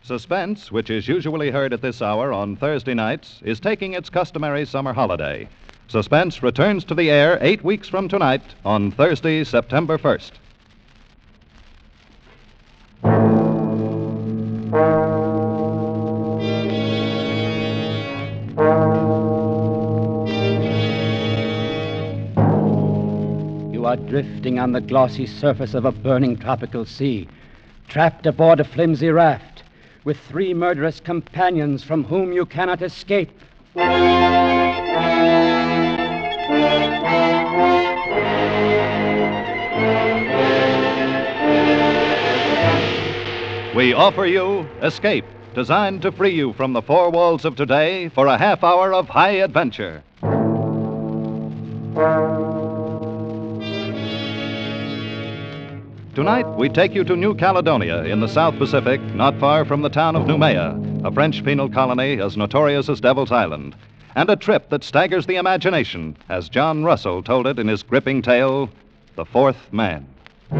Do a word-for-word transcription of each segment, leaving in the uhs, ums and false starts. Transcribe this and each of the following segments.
Suspense, which is usually heard at this hour on Thursday nights, is taking its customary summer holiday. Suspense returns to the air eight weeks from tonight on Thursday, September first. You are drifting on the glossy surface of a burning tropical sea, trapped aboard a flimsy raft, with three murderous companions from whom you cannot escape. We offer you Escape, designed to free you from the four walls of today for a half hour of high adventure. Tonight, we take you to New Caledonia in the South Pacific, not far from the town of Noumea, a French penal colony as notorious as Devil's Island, and a trip that staggers the imagination, as John Russell told it in his gripping tale, The Fourth Man.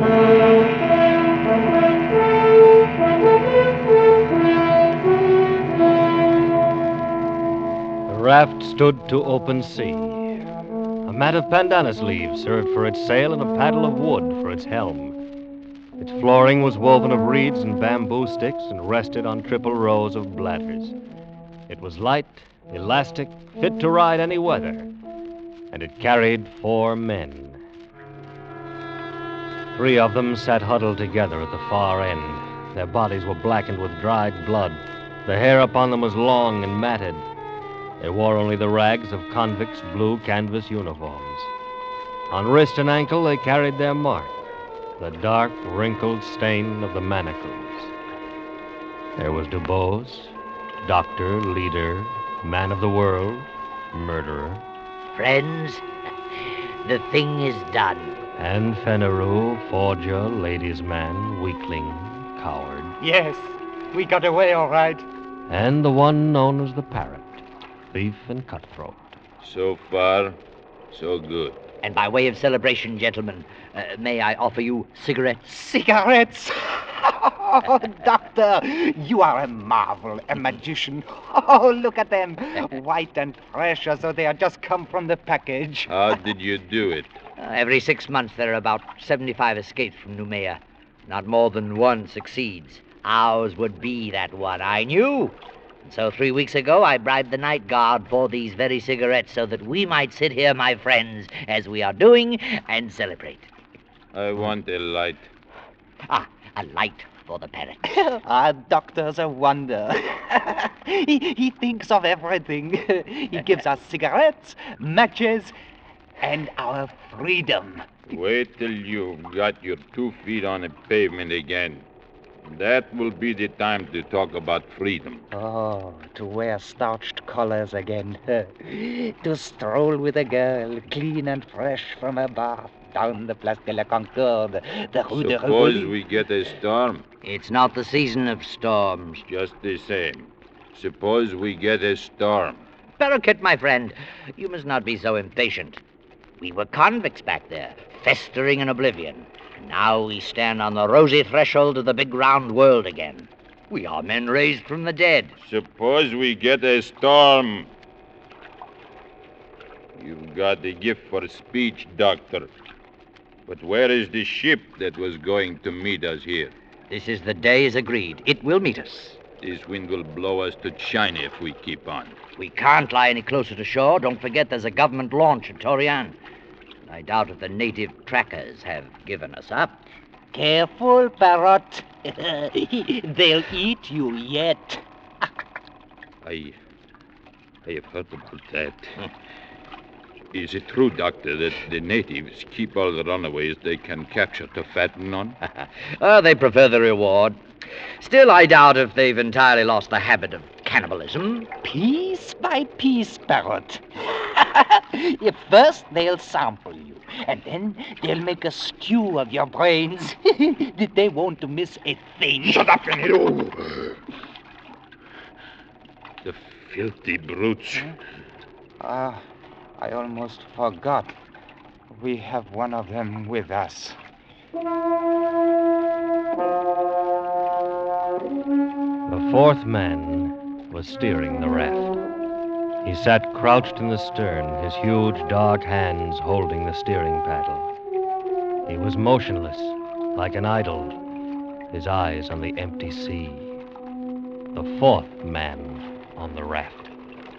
The raft stood to open sea. A mat of pandanus leaves served for its sail and a paddle of wood for its helm. Its flooring was woven of reeds and bamboo sticks and rested on triple rows of bladders. It was light, elastic, fit to ride any weather, and it carried four men. Three of them sat huddled together at the far end. Their bodies were blackened with dried blood. The hair upon them was long and matted. They wore only the rags of convicts' blue canvas uniforms. On wrist and ankle they carried their mark, the dark, wrinkled stain of the manacles. There was Dubose, doctor, leader, man of the world, murderer. Friends, the thing is done. And Fenneru, forger, ladies' man, weakling, coward. Yes, we got away all right. And the one known as the Parrot, thief and cutthroat. So far, so good. And by way of celebration, gentlemen, uh, may I offer you cigarettes? Cigarettes? Oh, Doctor, you are a marvel, a magician. Oh, look at them, white and fresh as though they had just come from the package. How did you do it? Uh, every six months there are about seventy-five escapes from Noumea. Not more than one succeeds. Ours would be that one, I knew. And so three weeks ago I bribed the night guard for these very cigarettes so that we might sit here, my friends, as we are doing, and celebrate. I want a light. Ah, a light for the Parrot. Our doctor's a wonder. he, he thinks of everything. He gives us cigarettes, matches, and our freedom. Wait till you've got your two feet on the pavement again. That will be the time to talk about freedom. Oh, to wear starched collars again. To stroll with a girl, clean and fresh from her bath, down the Place de la Concorde, the Rue de Suppose Rivoli. we get a storm. It's not the season of storms. Just the same. Suppose we get a storm. Parakeet, my friend, you must not be so impatient. We were convicts back there, festering in oblivion. Now we stand on the rosy threshold of the big round world again. We are men raised from the dead. Suppose we get a storm. You've got the gift for speech, Doctor. But where is the ship that was going to meet us here? This is the day as agreed. It will meet us. This wind will blow us to China if we keep on. We can't lie any closer to shore. Don't forget there's a government launch at Torian. I doubt if the native trackers have given us up. Careful, Parrot. They'll eat you yet. I... I have heard about that. Is it true, Doctor, that the natives keep all the runaways they can capture to fatten on? Oh, they prefer the reward. Still, I doubt if they've entirely lost the habit of cannibalism. Piece by piece, Parrot. If first they'll sample you, and then they'll make a stew of your brains. They won't miss a thing. Shut up, Fenneru! The filthy brutes. Ah, uh, I almost forgot. We have one of them with us. The fourth man was steering the raft. He sat crouched in the stern, his huge dark hands holding the steering paddle. He was motionless, like an idol, his eyes on the empty sea. The fourth man on the raft.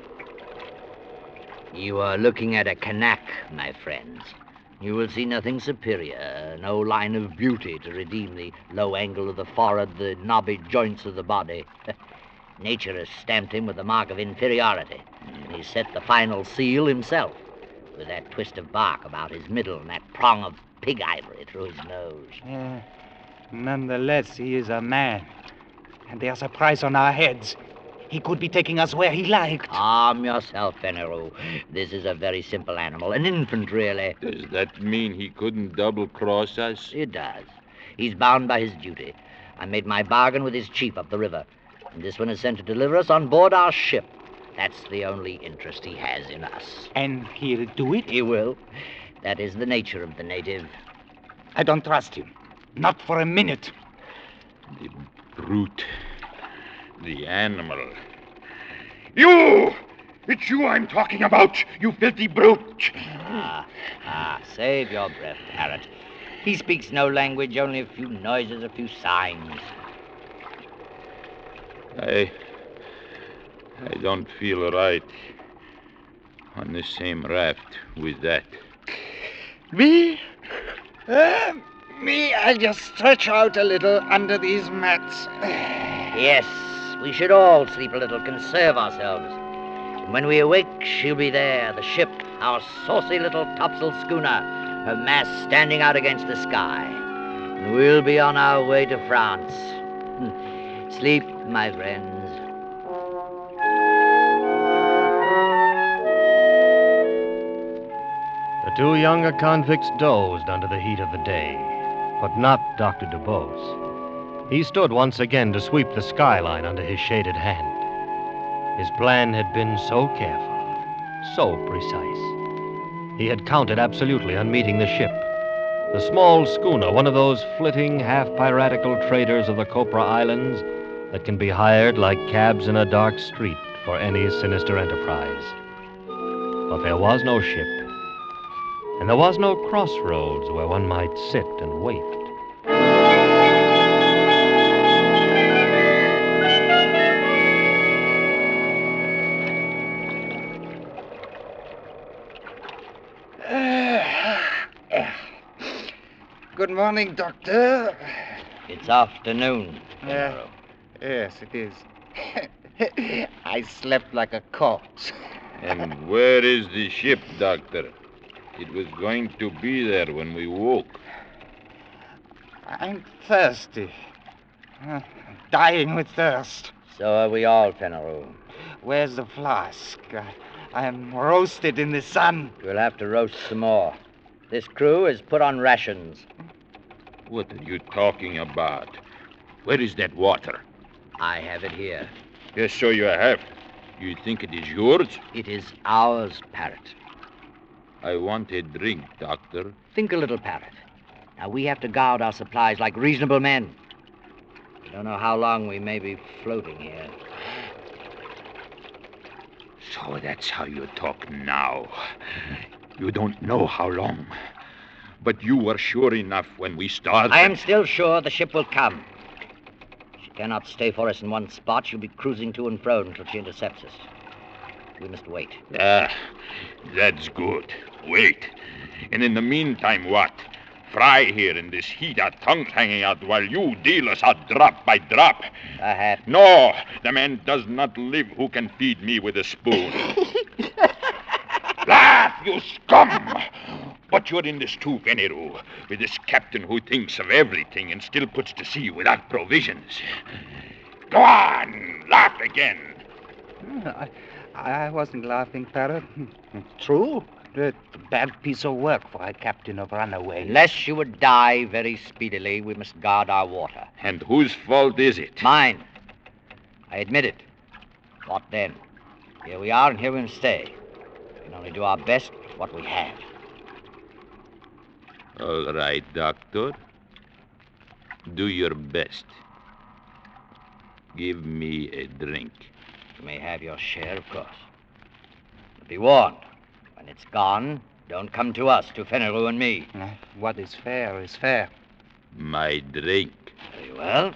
You are looking at a Kanak, my friends. You will see nothing superior, no line of beauty to redeem the low angle of the forehead, the knobby joints of the body. Nature has stamped him with the mark of inferiority, and he's set the final seal himself, with that twist of bark about his middle and that prong of pig ivory through his nose. Uh, nonetheless, he is a man. And there's a price on our heads. He could be taking us where he liked. Calm yourself, Fenneru. This is a very simple animal, an infant, really. Does that mean he couldn't double-cross us? It does. He's bound by his duty. I made my bargain with his chief up the river, and this one is sent to deliver us on board our ship. That's the only interest he has in us. And he'll do it? He will. That is the nature of the native. I don't trust him. Not for a minute. The brute. The animal. You! It's you I'm talking about, you filthy brute! Ah, ah, save your breath, parrot. He speaks no language, only a few noises, a few signs. I... I don't feel right on the same raft with that. Me? Uh, me, I'll just stretch out a little under these mats. Yes, we should all sleep a little, conserve ourselves. And when we awake, she'll be there, the ship, our saucy little topsail schooner, her mast standing out against the sky. And we'll be on our way to France. Sleep, my friends. The two younger convicts dozed under the heat of the day, but not Doctor DuBose. He stood once again to sweep the skyline under his shaded hand. His plan had been so careful, so precise. He had counted absolutely on meeting the ship. The small schooner, one of those flitting, half-piratical traders of the Copra Islands that can be hired like cabs in a dark street for any sinister enterprise. But there was no ship, and there was no crossroads where one might sit and wait. Good morning, Doctor. It's afternoon. Uh, yes, it is. I slept like a corpse. And where is the ship, Doctor? It was going to be there when we woke. I'm thirsty. Uh, dying with thirst. So are we all, Fenneru. Where's the flask? I, I am roasted in the sun. We'll have to roast some more. This crew is put on rations. What are you talking about? Where is that water? I have it here. Yes, so you have. You think it is yours? It is ours, Parrot. I want a drink, Doctor. Think a little, Parrot. Now, we have to guard our supplies like reasonable men. We don't know how long we may be floating here. So that's how you talk now. You don't know how long. But you were sure enough when we started. I am still sure the ship will come. She cannot stay for us in one spot. She'll be cruising to and fro until she intercepts us. We must wait. Ah, that's good. Wait. And in the meantime, what? Fry here in this heat, our tongues hanging out, while you deal us out drop by drop. Perhaps. No, the man does not live who can feed me with a spoon. Laugh, you scum! But you're in this too, Fenneru, with this captain who thinks of everything and still puts to sea without provisions. Go on, laugh again. I, I wasn't laughing, Parrot. True. A bad piece of work for a captain of runaways. Unless you would die very speedily, we must guard our water. And whose fault is it? Mine. I admit it. What then? Here we are, and here we must stay. We can only do our best with what we have. All right, Doctor. Do your best. Give me a drink. You may have your share, of course. But be warned. When it's gone, don't come to us, to Fenneru and me. Uh, What is fair is fair. My drink. Very well.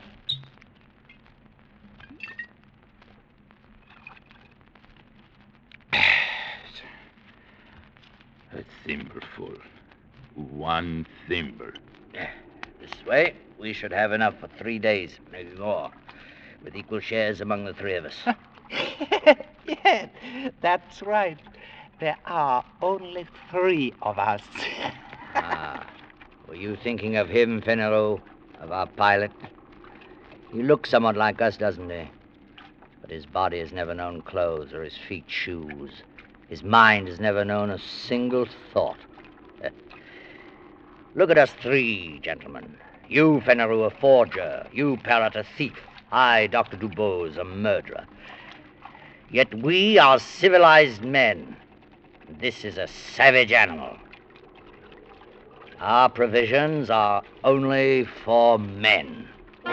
A thimbleful. One thimble. This way, we should have enough for three days, maybe more, with equal shares among the three of us. Yes, that's right. There are only three of us. Ah, were you thinking of him, Fenneru, of our pilot? He looks somewhat like us, doesn't he? But his body has never known clothes or his feet shoes. His mind has never known a single thought. Look at us three, gentlemen. You, Fenneru, a forger. You, Parrot, a thief. I, Doctor Dubose, a murderer. Yet we are civilized men. This is a savage animal. Our provisions are only for men.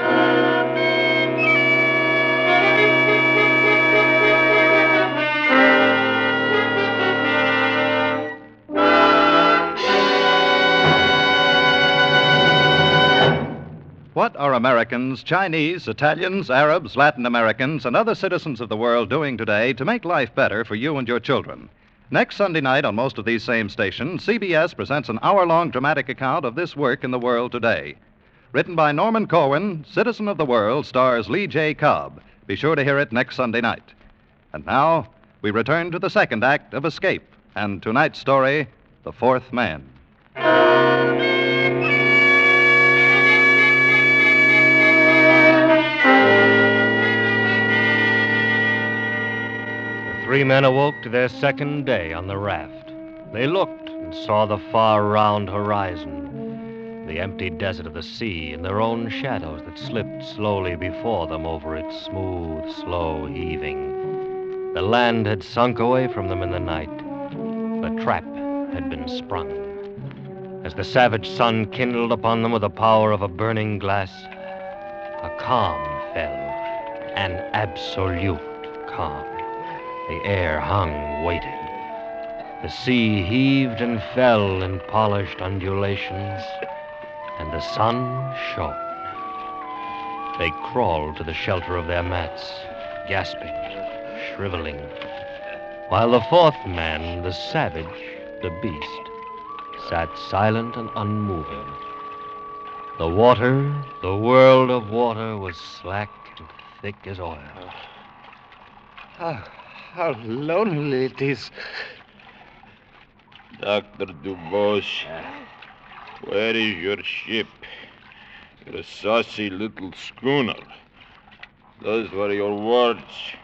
What are Americans, Chinese, Italians, Arabs, Latin Americans, and other citizens of the world doing today to make life better for you and your children? Next Sunday night on most of these same stations, C B S presents an hour-long dramatic account of this work in the world today. Written by Norman Corwin, Citizen of the World stars Lee J. Cobb. Be sure to hear it next Sunday night. And now, we return to the second act of Escape, and tonight's story, The Fourth Man. Three men awoke to their second day on the raft. They looked and saw the far round horizon, the empty desert of the sea, and their own shadows that slipped slowly before them over its smooth, slow heaving. The land had sunk away from them in the night. The trap had been sprung. As the savage sun kindled upon them with the power of a burning glass, a calm fell, an absolute calm. The air hung, waited. The sea heaved and fell in polished undulations, and the sun shone. They crawled to the shelter of their mats, gasping, shriveling, while the fourth man, the savage, the beast, sat silent and unmoving. The water, the world of water, was slack and thick as oil. Oh, how lonely it is. Doctor Dubose, where is your ship? Your saucy little schooner. Those were your words.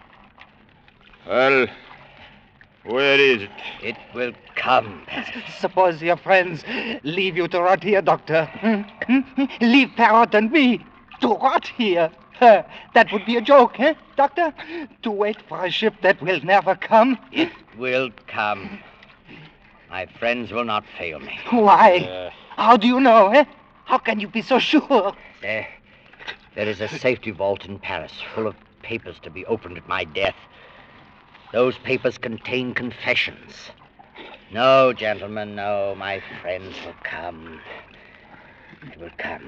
Well, where is it? It will come. Suppose your friends leave you to rot here, Doctor. Hmm? Hmm? Leave Parrot and me to rot here. Uh, that would be a joke, eh, Doctor? To wait for a ship that will never come? It will come. My friends will not fail me. Why? Uh, How do you know, eh? How can you be so sure? There, there is a safety vault in Paris full of papers to be opened at my death. Those papers contain confessions. No, gentlemen, no. My friends will come. It will come.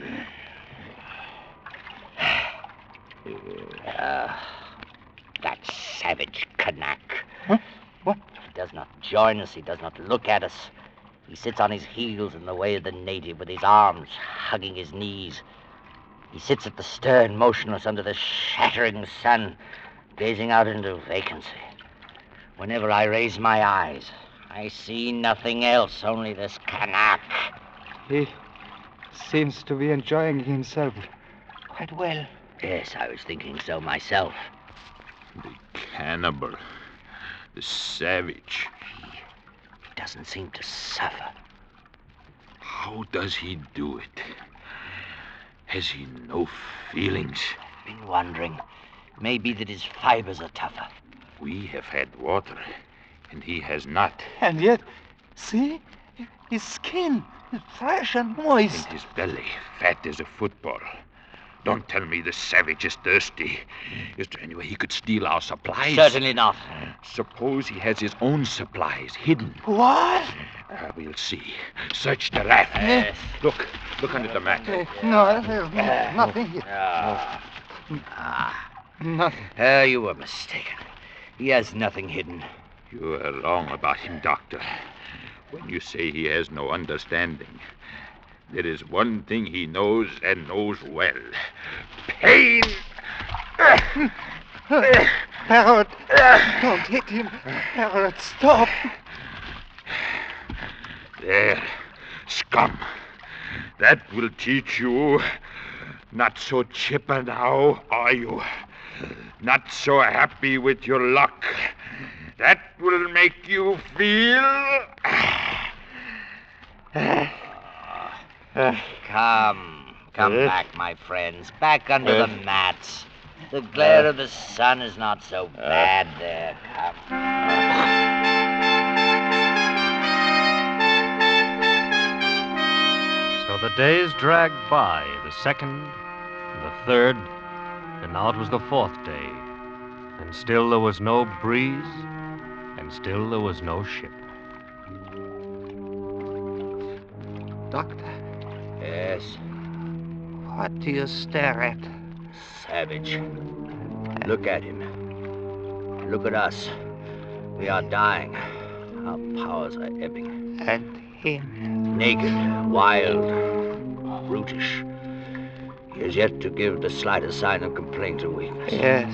Uh, that savage Kanak. Huh? What? He does not join us. He does not look at us. He sits on his heels in the way of the native, with his arms hugging his knees. He sits at the stern, motionless under the shattering sun, gazing out into vacancy. Whenever I raise my eyes, I see nothing else, only this Kanak. He seems to be enjoying himself quite well. Yes, I was thinking so myself. the cannibal. The savage. He doesn't seem to suffer. How does he do it? Has he no feelings? Been wondering. Maybe that his fibers are tougher. We have had water, and he has not. And yet, see? His skin is fresh and moist. And his belly, fat as a football. Don't tell me the savage is thirsty. Is there any way he could steal our supplies? Certainly not. Suppose he has his own supplies hidden. What? Uh, we'll see. Search the raft. Yes. Look, look under the mat. Uh, no, there's no- nothing here. Ah. Ah. Nothing. Uh, you were mistaken. He has nothing hidden. You are wrong about him, Doctor. When you say he has no understanding, there is one thing he knows and knows well. Pain! Parrot, don't hit him. Parrot, stop. There, scum. That will teach you. Not so chipper now, are you? Not so happy with your luck. That will make you feel... Come, come Yes? back, my friends. Back under the mats. The glare of the sun is not so bad there. Come. So the days dragged by, the second, the third, and now it was the fourth day. And still there was no breeze, and still there was no ship. Doctor, Yes, what do you stare at? savage. Look at him. Look at us. We are dying. Our powers are ebbing. And him. Naked, wild, brutish. He has yet to give the slightest sign of complaint or weakness. Yes.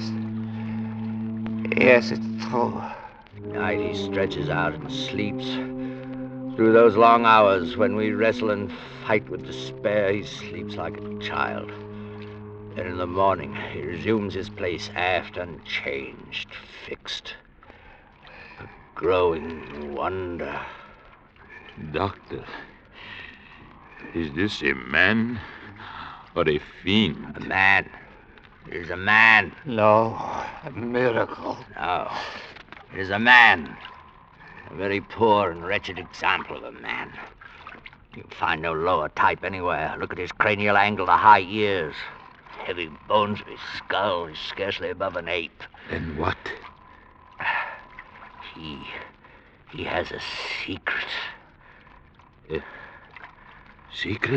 Yes, it's true. Night he stretches out and sleeps. Through those long hours when we wrestle and fight with despair, he sleeps like a child. Then in the morning, he resumes his place aft unchanged, fixed. A growing wonder. Doctor, is this a man or a A fiend? man. It is a man. No, a miracle. No. It is a man. A very poor and wretched example of a man. You'll find no lower type anywhere. Look at his cranial angle, the high ears. Heavy bones of his skull is scarcely above an ape. Then what? He... he has a secret. Secret?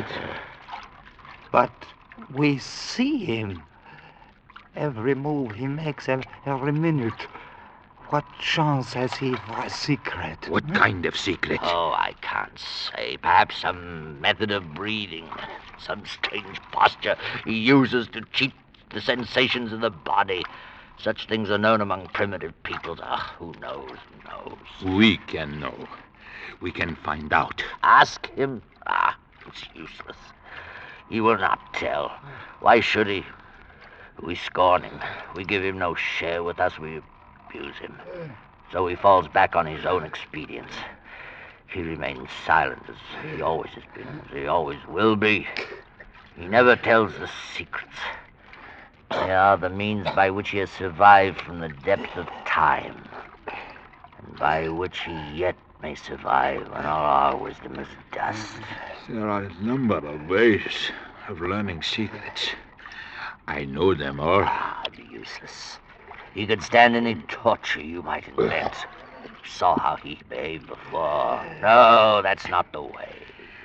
But we see him. Every move he makes, ev- every minute. What chance has he for a secret? What kind of secret? Oh, I can't say. Perhaps some method of breathing. Some strange posture he uses to cheat the sensations of the body. Such things are known among primitive peoples. Ah, who knows, who knows? We can know. We can find out. Ask him? Ah, it's useless. He will not tell. Why should he? We scorn him. We give him no share with us. We abuse him. So he falls back on his own expedients. He remains silent as he always has been, as he always will be. He never tells the secrets. They are the means by which he has survived from the depth of time, and by which he yet may survive when all our wisdom is dust. There are a number of ways of learning secrets. I know them all. Ah, it'd be useless. He could stand any torture you might invent. You saw how he behaved before. No, that's not the way.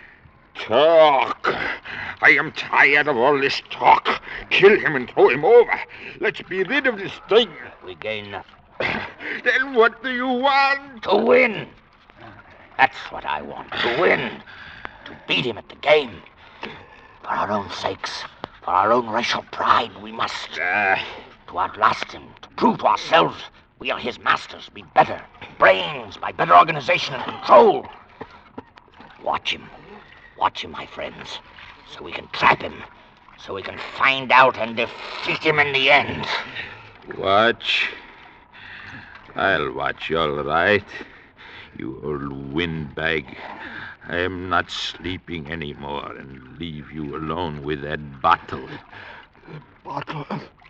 Talk! I am tired of all this talk. Kill him and throw him over. Let's be rid of this thing. We gain nothing. Then what do you want? To win. That's what I want. To win. To beat him at the game. For our own sakes. For our own racial pride, we must. Uh, To outlast him. To prove to ourselves we are his masters. Be better. Brains by better organization and control. Watch him. Watch him, my friends. So we can trap him. So we can find out and defeat him in the end. watch. I'll watch you all right. You old windbag. I am not sleeping anymore and leave you alone with that bottle. Bottle.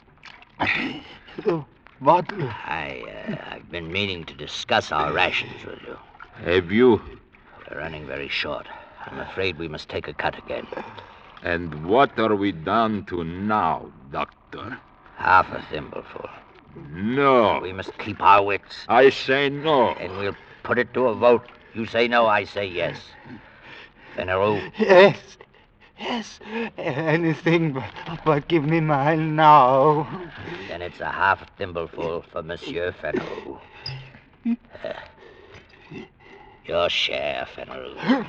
The bottle. I, uh, I've been meaning to discuss our rations with you. Have you? We're running very short. I'm afraid we must take a cut again. And what are we down to now, Doctor? Half a thimbleful. No. We must keep our wits. I say no. And we'll put it to a vote. You say no, I say yes. Fenneru. Yes. Yes. Anything but, but give me mine now. Then it's a half thimbleful for Monsieur Fenneru. Uh, your share, Fenneru.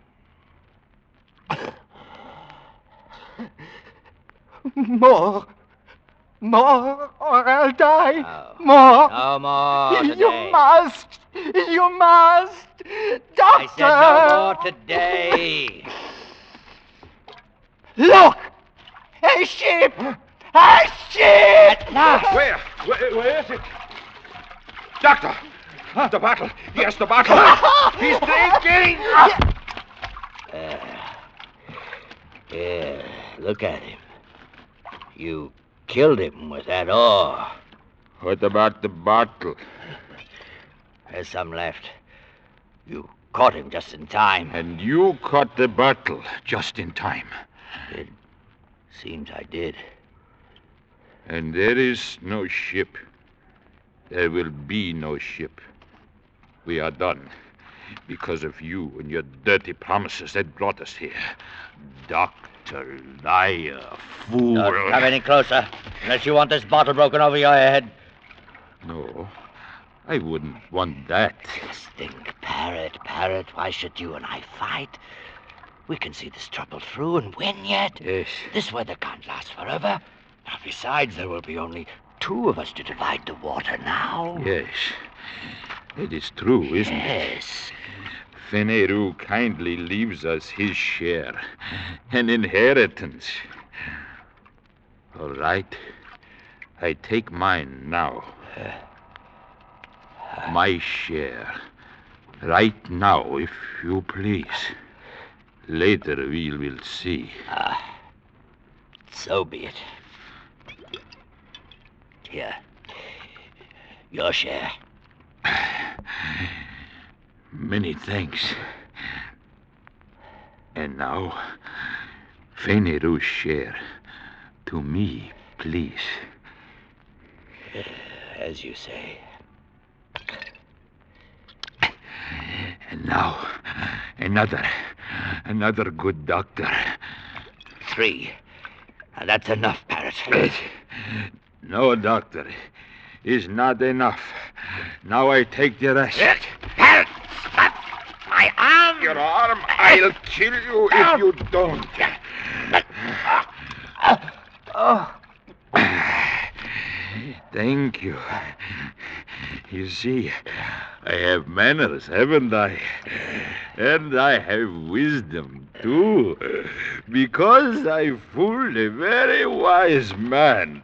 More. More, or I'll die. No. More. No more today. You must. You must. Doctor. I said no more today. Look! A ship! A ship! At last. Where? Where, where is it? Doctor! The bottle. Yes, the bottle. He's drinking. Uh, yeah, look at him. You killed him with that oar. What about the bottle? There's some left. You caught him just in time. And you caught the bottle just in time. It seems I did. And there is no ship. There will be no ship. We are done. Because of you and your dirty promises that brought us here. Doctor, liar, fool. Don't come any closer, unless you want this bottle broken over your head. No, I wouldn't want that. Just think, Parrot, Parrot, why should you and I fight? We can see this trouble through and win yet. Yes. This weather can't last forever. Now, besides, there will be only two of us to divide the water now. Yes. It is true, isn't it? Yes. Fenneru kindly leaves us his share, an inheritance. All right. I take mine now. My share. Right now, if you please. Later we will see. Ah, so be it. Here. Your share. Many thanks. And now, Fenneru's share. To me, please. As you say. And now, another, another good doctor. Three. Now, that's enough, Parrot. No, doctor. Is not enough. Now I take the rest. Parrot! Stop! My arm! Your arm, I'll kill you if you don't. Oh. Thank you. You see, I have manners, haven't I? And I have wisdom, too. Because I fooled a very wise man.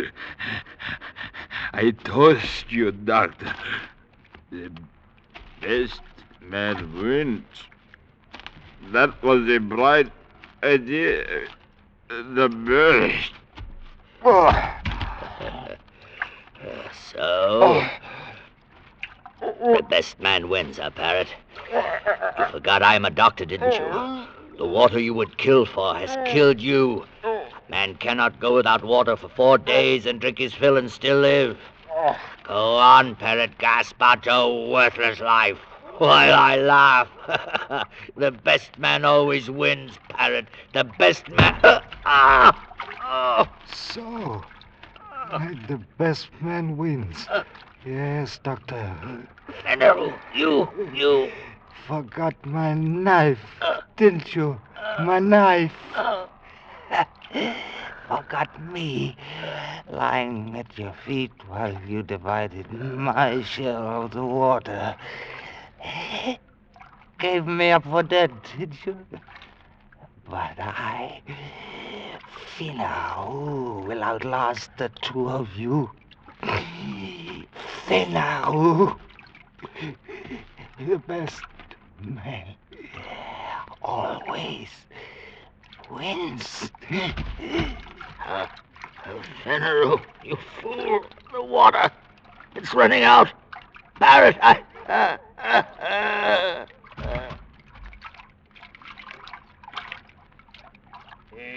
I toast you, Doctor. The best man wins. That was a bright idea. The best. Oh. So, the best man wins, huh, Parrot? You forgot I'm a doctor, didn't you? The water you would kill for has killed you. Man cannot go without water for four days and drink his fill and still live. Go on, Parrot, gasp out your worthless life while I laugh. The best man always wins, Parrot. The best man... Ah! Oh. So, like the best man wins. Yes, Doctor. Fenneru, you, you... Forgot my knife, didn't you? My knife. Forgot me, lying at your feet while you divided my share of the water. Gave me up for dead, did you? But I, Fenneru, will outlast the two of you. Fenneru, the best man, always wins. Uh, Fenneru, you fool. The water. It's running out. Parrot, I... Uh, uh, uh, uh.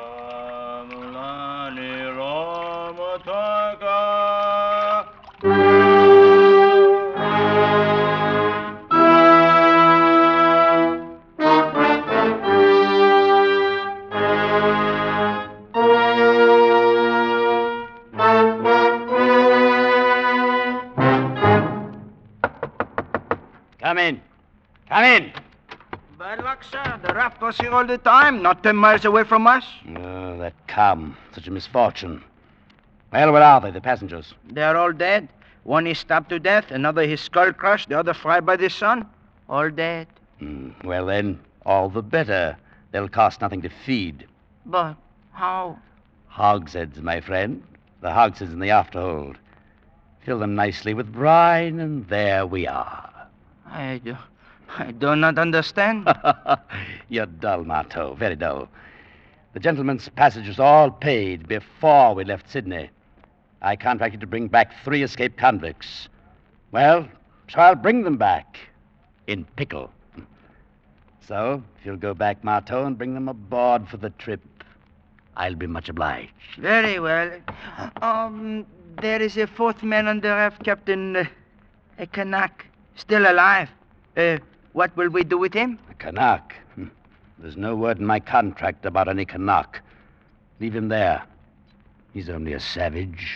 Come in. Come in. Bad luck, sir. The raft was here all the time, not ten miles away from us. Oh, that calm. Such a misfortune. Well, where are they, the passengers? They're all dead. One is stabbed to death, another his skull crushed, the other fried by the sun. All dead. Mm, well, then, all the better. They'll cost nothing to feed. But how? Hogsheads, my friend. The hogsheads in the afterhold. Fill them nicely with brine, and there we are. I do, I do not understand. You're dull, Marteau. Very dull. The gentleman's passage was all paid before we left Sydney. I contracted to bring back three escaped convicts. Well, so I'll bring them back. In pickle. So, if you'll go back, Marteau, and bring them aboard for the trip, I'll be much obliged. Very well. Um, there is a fourth man on the raft, Captain. Uh, a Kanak. Still alive. Uh, what will we do with him? A Kanak? Hmm. There's no word in my contract about any Kanak. Leave him there. He's only a savage.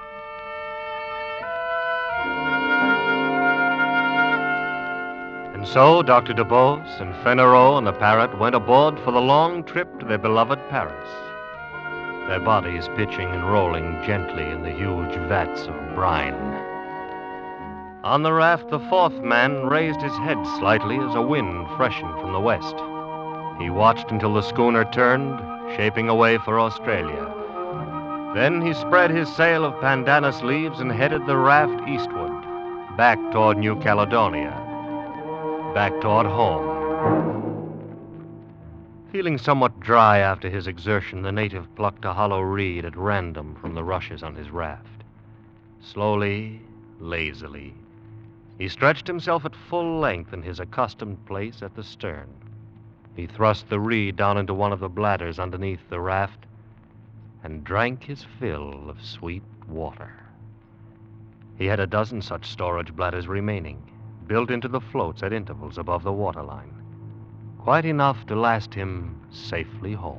And so Doctor DuBose and Fennereau and the Parrot went aboard for the long trip to their beloved Paris, their bodies pitching and rolling gently in the huge vats of brine. On the raft, the fourth man raised his head slightly as a wind freshened from the west. He watched until the schooner turned, shaping away for Australia. Then he spread his sail of pandanus leaves and headed the raft eastward, back toward New Caledonia, back toward home. Feeling somewhat dry after his exertion, the native plucked a hollow reed at random from the rushes on his raft. Slowly, lazily, he stretched himself at full length in his accustomed place at the stern. He thrust the reed down into one of the bladders underneath the raft and drank his fill of sweet water. He had a dozen such storage bladders remaining, built into the floats at intervals above the waterline, quite enough to last him safely home.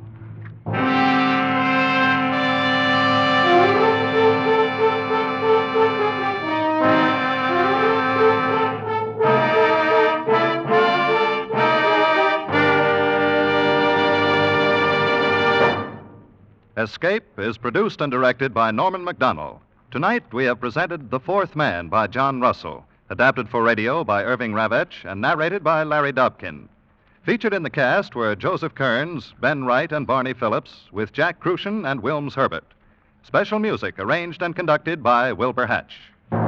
Escape is produced and directed by Norman MacDonald. Tonight we have presented The Fourth Man by John Russell, adapted for radio by Irving Ravech and narrated by Larry Dobkin. Featured in the cast were Joseph Kearns, Ben Wright, and Barney Phillips, with Jack Crucian and Wilms Herbert. Special music arranged and conducted by Wilbur Hatch.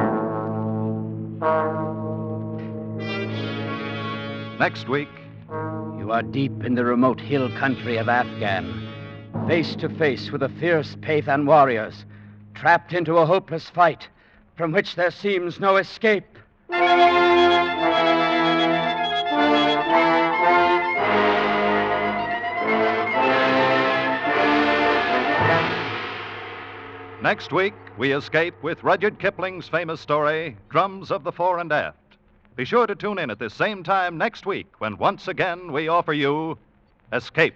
Next week, You are deep in the remote hill country of Afghan, face to face with the fierce Pathan warriors, trapped into a hopeless fight from which there seems no escape. Next week, we escape with Rudyard Kipling's famous story, Drums of the Fore and Aft. Be sure to tune in at this same time next week when once again we offer you Escape.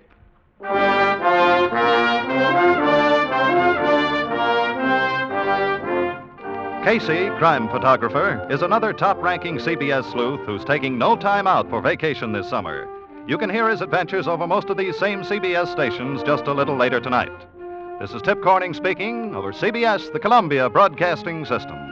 Casey, crime photographer, is another top-ranking C B S sleuth who's taking no time out for vacation this summer. You can hear his adventures over most of these same C B S stations just a little later tonight. This is Tip Corning speaking over C B S, the Columbia Broadcasting System.